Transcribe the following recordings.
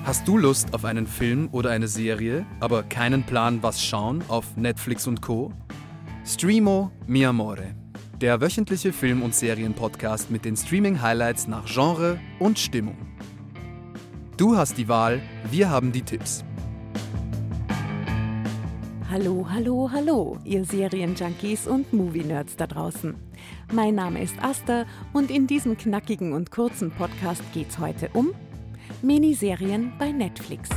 Hast du Lust auf einen Film oder eine Serie, aber keinen Plan, was schauen auf Netflix und Co.? Streamo Mi Amore, der wöchentliche Film- und Serien-Podcast mit den Streaming-Highlights nach Genre und Stimmung. Du hast die Wahl, wir haben die Tipps. Hallo, hallo, hallo, ihr Serienjunkies und Movie-Nerds da draußen. Mein Name ist Asta und in diesem knackigen und kurzen Podcast geht's heute um Miniserien bei Netflix.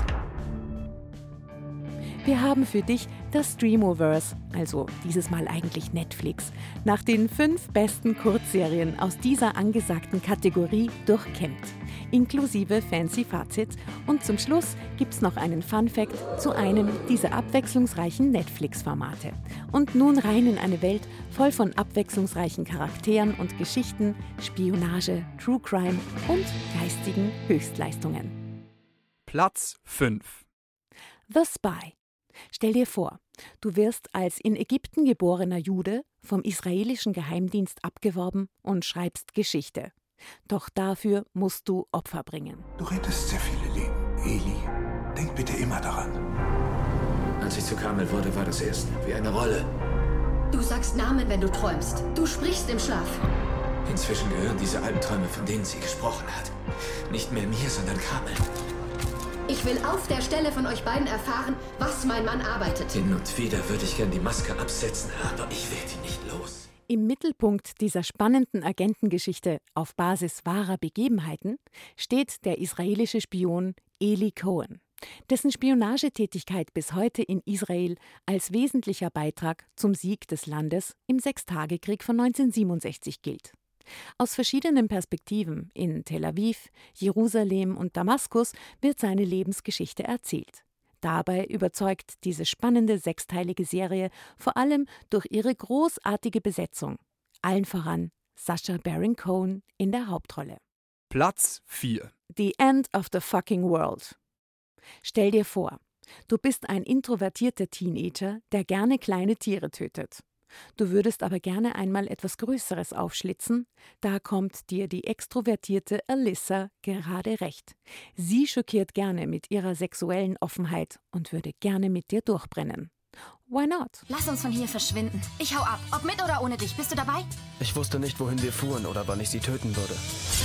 Wir haben für dich das Streamoverse, also dieses Mal eigentlich Netflix, nach den 5 besten Kurzserien aus dieser angesagten Kategorie durchkämmt, inklusive fancy Fazit, und zum Schluss gibt's noch einen Fun-Fact zu einem dieser abwechslungsreichen Netflix-Formate. Und nun rein in eine Welt voll von abwechslungsreichen Charakteren und Geschichten, Spionage, True Crime und geistigen Höchstleistungen. Platz 5. The Spy. Stell dir vor, du wirst als in Ägypten geborener Jude vom israelischen Geheimdienst abgeworben und schreibst Geschichte. Doch dafür musst du Opfer bringen. Du rettest sehr viele Leben, Eli. Denk bitte immer daran. Als ich zu Kamel wurde, war das erst wie eine Rolle. Du sagst Namen, wenn du träumst. Du sprichst im Schlaf. Inzwischen gehören diese Albträume, von denen sie gesprochen hat, nicht mehr mir, sondern Kamel. Ich will auf der Stelle von euch beiden erfahren, was mein Mann arbeitet. Hin und wieder würde ich gern die Maske absetzen, aber ich werde ihn nicht los. Im Mittelpunkt dieser spannenden Agentengeschichte auf Basis wahrer Begebenheiten steht der israelische Spion Eli Cohen, dessen Spionagetätigkeit bis heute in Israel als wesentlicher Beitrag zum Sieg des Landes im Sechstagekrieg von 1967 gilt. Aus verschiedenen Perspektiven in Tel Aviv, Jerusalem und Damaskus wird seine Lebensgeschichte erzählt. Dabei überzeugt diese spannende 6-teilige Serie vor allem durch ihre großartige Besetzung. Allen voran Sacha Baron Cohen in der Hauptrolle. Platz 4. The End of the Fucking World. Stell dir vor, du bist ein introvertierter Teenager, der gerne kleine Tiere tötet. Du würdest aber gerne einmal etwas Größeres aufschlitzen, da kommt dir die extrovertierte Alyssa gerade recht. Sie schockiert gerne mit ihrer sexuellen Offenheit und würde gerne mit dir durchbrennen. Why not? Lass uns von hier verschwinden. Ich hau ab. Ob mit oder ohne dich. Bist du dabei? Ich wusste nicht, wohin wir fuhren oder wann ich sie töten würde.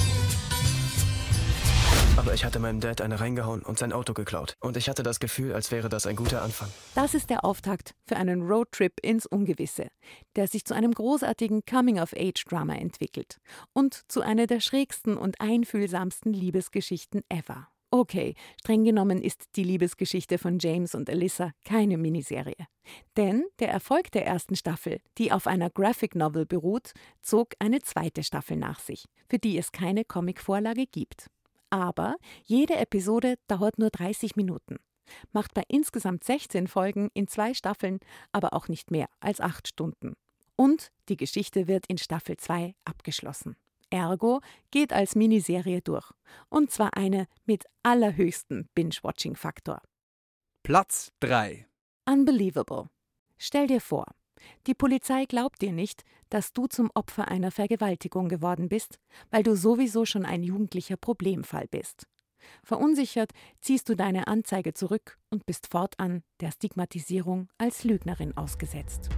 Aber ich hatte meinem Dad eine reingehauen und sein Auto geklaut. Und ich hatte das Gefühl, als wäre das ein guter Anfang. Das ist der Auftakt für einen Roadtrip ins Ungewisse, der sich zu einem großartigen Coming-of-Age-Drama entwickelt und zu einer der schrägsten und einfühlsamsten Liebesgeschichten ever. Okay, streng genommen ist die Liebesgeschichte von James und Alyssa keine Miniserie. Denn der Erfolg der ersten Staffel, die auf einer Graphic Novel beruht, zog eine zweite Staffel nach sich, für die es keine Comicvorlage gibt. Aber jede Episode dauert nur 30 Minuten, macht bei insgesamt 16 Folgen in 2 Staffeln aber auch nicht mehr als 8 Stunden. Und die Geschichte wird in Staffel 2 abgeschlossen. Ergo geht als Miniserie durch. Und zwar eine mit allerhöchstem Binge-Watching-Faktor. Platz 3. Unbelievable. Stell dir vor, die Polizei glaubt dir nicht, dass du zum Opfer einer Vergewaltigung geworden bist, weil du sowieso schon ein jugendlicher Problemfall bist. Verunsichert ziehst du deine Anzeige zurück und bist fortan der Stigmatisierung als Lügnerin ausgesetzt.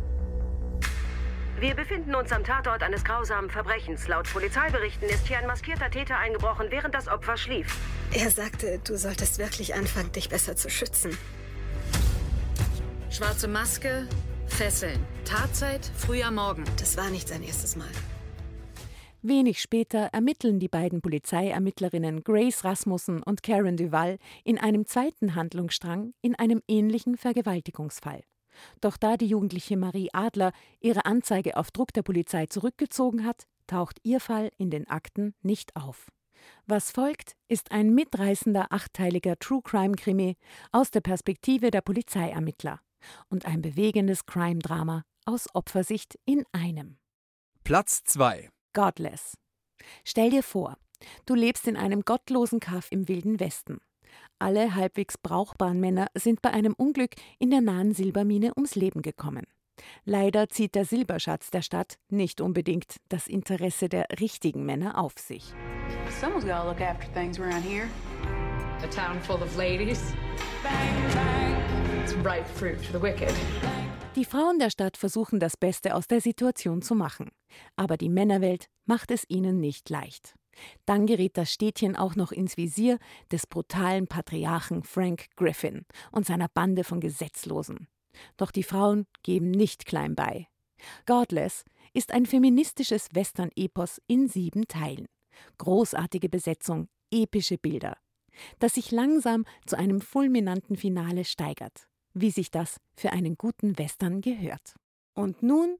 Wir befinden uns am Tatort eines grausamen Verbrechens. Laut Polizeiberichten ist hier ein maskierter Täter eingebrochen, während das Opfer schlief. Er sagte, du solltest wirklich anfangen, dich besser zu schützen. Schwarze Maske, Fesseln. Tatzeit, früher Morgen. Das war nicht sein erstes Mal. Wenig später ermitteln die beiden Polizeiermittlerinnen Grace Rasmussen und Karen Duval in einem zweiten Handlungsstrang in einem ähnlichen Vergewaltigungsfall. Doch da die jugendliche Marie Adler ihre Anzeige auf Druck der Polizei zurückgezogen hat, taucht ihr Fall in den Akten nicht auf. Was folgt, ist ein mitreißender 8-teiliger True-Crime-Krimi aus der Perspektive der Polizeiermittler und ein bewegendes Crime-Drama aus Opfersicht in einem. Platz 2. Godless. Stell dir vor, du lebst in einem gottlosen Kaff im Wilden Westen. Alle halbwegs brauchbaren Männer sind bei einem Unglück in der nahen Silbermine ums Leben gekommen. Leider zieht der Silberschatz der Stadt nicht unbedingt das Interesse der richtigen Männer auf sich. Someone's gotta look after things around here. A town full of ladies. Bang, bang. It's ripe fruit for the wicked. Die Frauen der Stadt versuchen das Beste aus der Situation zu machen. Aber die Männerwelt macht es ihnen nicht leicht. Dann gerät das Städtchen auch noch ins Visier des brutalen Patriarchen Frank Griffin und seiner Bande von Gesetzlosen. Doch die Frauen geben nicht klein bei. Godless ist ein feministisches Western-Epos in 7 Teilen. Großartige Besetzung, epische Bilder. Das sich langsam zu einem fulminanten Finale steigert. Wie sich das für einen guten Western gehört. Und nun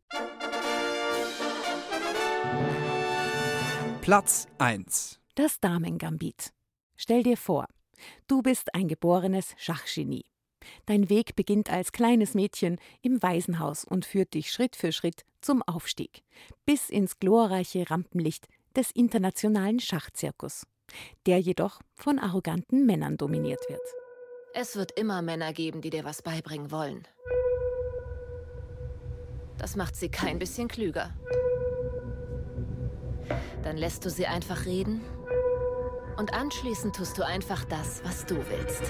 Platz 1. Das Damengambit. Stell dir vor, du bist ein geborenes Schachgenie. Dein Weg beginnt als kleines Mädchen im Waisenhaus und führt dich Schritt für Schritt zum Aufstieg, bis ins glorreiche Rampenlicht des internationalen Schachzirkus, der jedoch von arroganten Männern dominiert wird. Es wird immer Männer geben, die dir was beibringen wollen. Das macht sie kein bisschen klüger. Dann lässt du sie einfach reden und anschließend tust du einfach das, was du willst.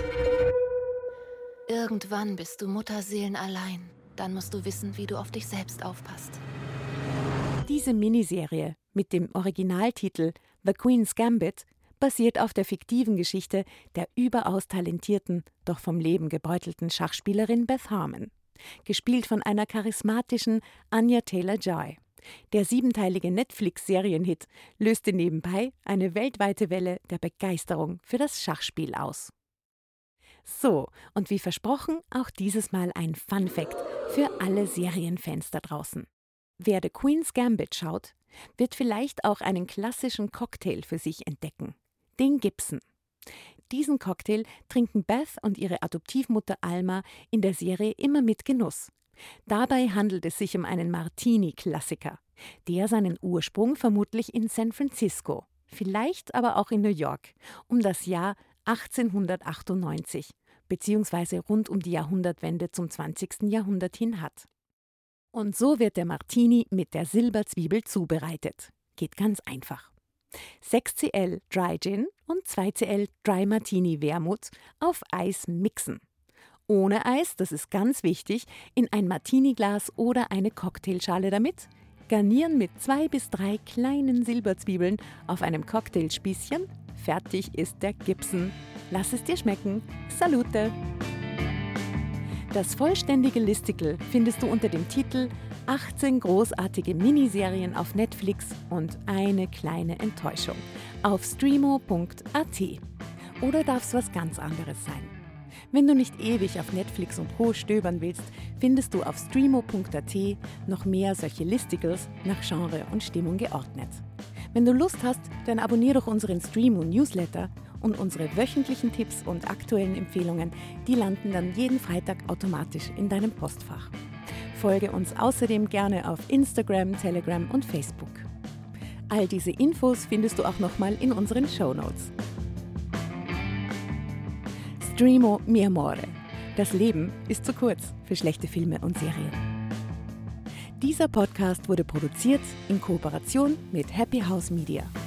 Irgendwann bist du mutterseelenallein. Dann musst du wissen, wie du auf dich selbst aufpasst. Diese Miniserie mit dem Originaltitel The Queen's Gambit basiert auf der fiktiven Geschichte der überaus talentierten, doch vom Leben gebeutelten Schachspielerin Beth Harmon, gespielt von einer charismatischen Anya Taylor-Joy. Der 7-teilige Netflix-Serienhit löste nebenbei eine weltweite Welle der Begeisterung für das Schachspiel aus. So, und wie versprochen, auch dieses Mal ein Fun-Fact für alle Serienfans da draußen. Wer The Queen's Gambit schaut, wird vielleicht auch einen klassischen Cocktail für sich entdecken. Den Gibson. Diesen Cocktail trinken Beth und ihre Adoptivmutter Alma in der Serie immer mit Genuss. Dabei handelt es sich um einen Martini-Klassiker, der seinen Ursprung vermutlich in San Francisco, vielleicht aber auch in New York, um das Jahr 1898 bzw. rund um die Jahrhundertwende zum 20. Jahrhundert hin hat. Und so wird der Martini mit der Silberzwiebel zubereitet. Geht ganz einfach. 6 cl Dry Gin und 2 cl Dry Martini Wermut auf Eis mixen. Ohne Eis, das ist ganz wichtig, in ein Martini-Glas oder eine Cocktailschale damit. Garnieren mit 2 bis 3 kleinen Silberzwiebeln auf einem Cocktailspießchen. Fertig ist der Gibson. Lass es dir schmecken. Salute! Das vollständige Listicle findest du unter dem Titel 18 großartige Miniserien auf Netflix und eine kleine Enttäuschung auf streamo.at. Oder darf es was ganz anderes sein? Wenn du nicht ewig auf Netflix und Co. stöbern willst, findest du auf streamo.at noch mehr solche Listicles nach Genre und Stimmung geordnet. Wenn du Lust hast, dann abonniere doch unseren Streamo-Newsletter und unsere wöchentlichen Tipps und aktuellen Empfehlungen, die landen dann jeden Freitag automatisch in deinem Postfach. Folge uns außerdem gerne auf Instagram, Telegram und Facebook. All diese Infos findest du auch nochmal in unseren Shownotes. Streamo mi amore. Das Leben ist zu kurz für schlechte Filme und Serien. Dieser Podcast wurde produziert in Kooperation mit Happy House Media.